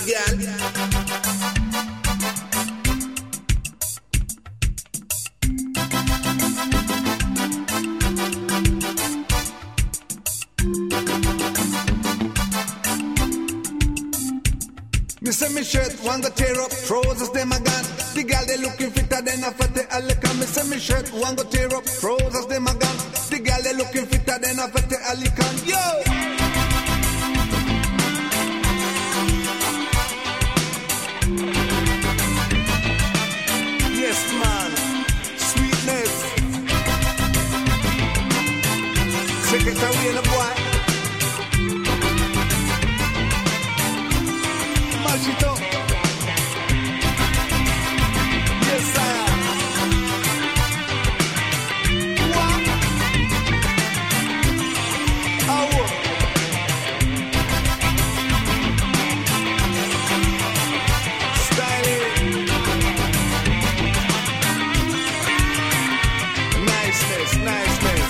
girl. Me say me shirt, one go tear up, trousers them a gone. The girl they looking fitter than a fatty alican. Me say me shirt, one go tear up, trousers them a gone. The girl they looking fitter than a fatty alican. Yo! Yes man, sweetness. Take it away the boy. Mash it up. Yes, sir. What? How? Style it. Niceness, niceness.